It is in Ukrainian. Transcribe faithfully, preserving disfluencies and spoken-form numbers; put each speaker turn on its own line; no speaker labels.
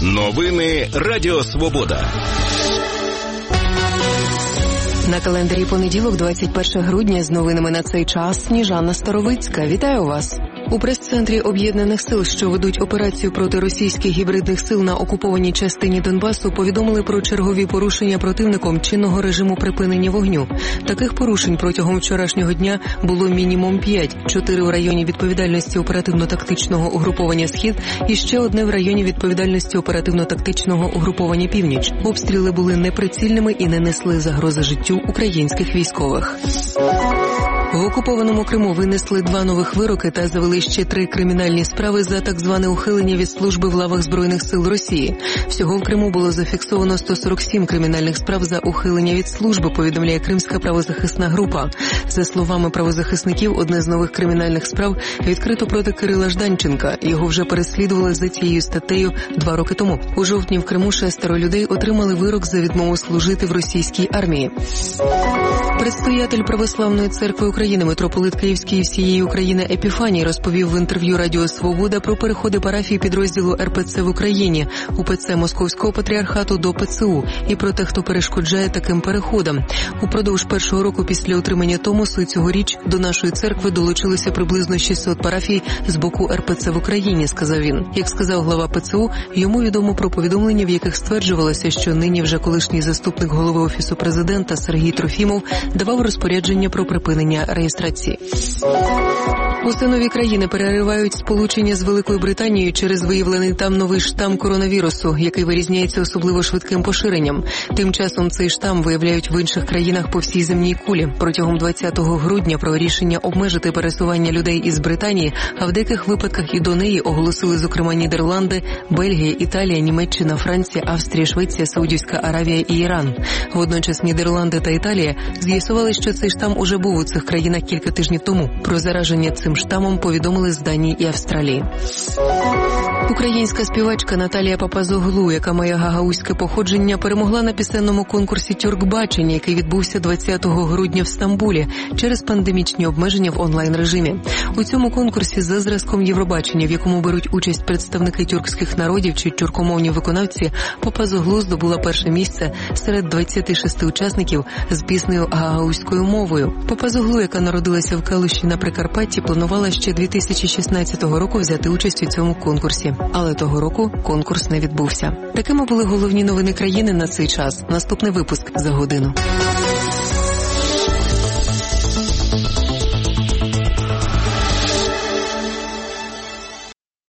Новини Радіо Свобода.
На календарі понеділок, двадцять перше грудня, з новинами на цей час Сніжана Старовицька. Вітаю вас. У прес-центрі Об'єднаних сил, що ведуть операцію проти російських гібридних сил на окупованій частині Донбасу, повідомили про чергові порушення противником чинного режиму припинення вогню. Таких порушень протягом вчорашнього дня було мінімум п'ять. Чотири у районі відповідальності оперативно-тактичного угруповання «Схід» і ще одне в районі відповідальності оперативно-тактичного угруповання «Північ». Обстріли були неприцільними і не несли загрози життю українських військових. В окупованому Криму винесли два нових вироки та завели ще три кримінальні справи за так зване ухилення від служби в лавах Збройних сил Росії. Всього в Криму було зафіксовано сто сорок сім кримінальних справ за ухилення від служби, повідомляє Кримська правозахисна група. За словами правозахисників, одне з нових кримінальних справ відкрито проти Кирила Жданченка. Його вже переслідували за цією статтею два роки тому. У жовтні в Криму шестеро людей отримали вирок за відмову служити в російській армії. Предстоятель Православної церкви України, митрополит Київський і всієї України Епіфаній розповів в інтерв'ю Радіо Свобода про переходи парафії підрозділу ер пе це в Україні, УПЦ Московського патріархату до пе це у, і про те, хто перешкоджає таким переходам. Упродовж першого року після отримання Томосу цьогоріч до нашої церкви долучилося приблизно шістсот парафій з боку ер пе це в Україні, сказав він. Як сказав глава пе це у, йому відомо про повідомлення, в яких стверджувалося, що нині вже колишній заступник голови Офісу президента Сергій Трофімов давав розпорядження про припинення реєстрації. Усе нові країни переривають сполучення з Великою Британією через виявлений там новий штам коронавірусу, який вирізняється особливо швидким поширенням. Тим часом цей штам виявляють в інших країнах по всій земній кулі. Протягом двадцятого грудня про рішення обмежити пересування людей із Британії, а в деяких випадках і до неї оголосили, зокрема, Нідерланди, Бельгія, Італія, Німеччина, Франція, Австрія, Швеція, Саудівська Аравія і Іран. Водночас Нідерланди та Італія з'ясували, що цей штам уже був у цих країнах кілька тижнів тому. Про зараження цим штамом повідомили з Данії і Австралії. Українська співачка Наталія Папазоглу, яка має гагаузьке походження, перемогла на пісенному конкурсі «Тюркбачення», який відбувся двадцятого грудня в Стамбулі через пандемічні обмеження в онлайн-режимі. У цьому конкурсі за зразком Євробачення, в якому беруть участь представники тюркських народів чи тюркомовні виконавці, Папазоглу здобула перше місце серед двадцяти шести учасників з піснею гагаузькою мовою. Папазоглу, яка народилася в Калуші на Прикарпатті, планувала ще дві тисячі шістнадцятого року взяти участь у цьому конкурсі. Але того року конкурс не відбувся. Такими були головні новини країни на цей час. Наступний випуск за годину.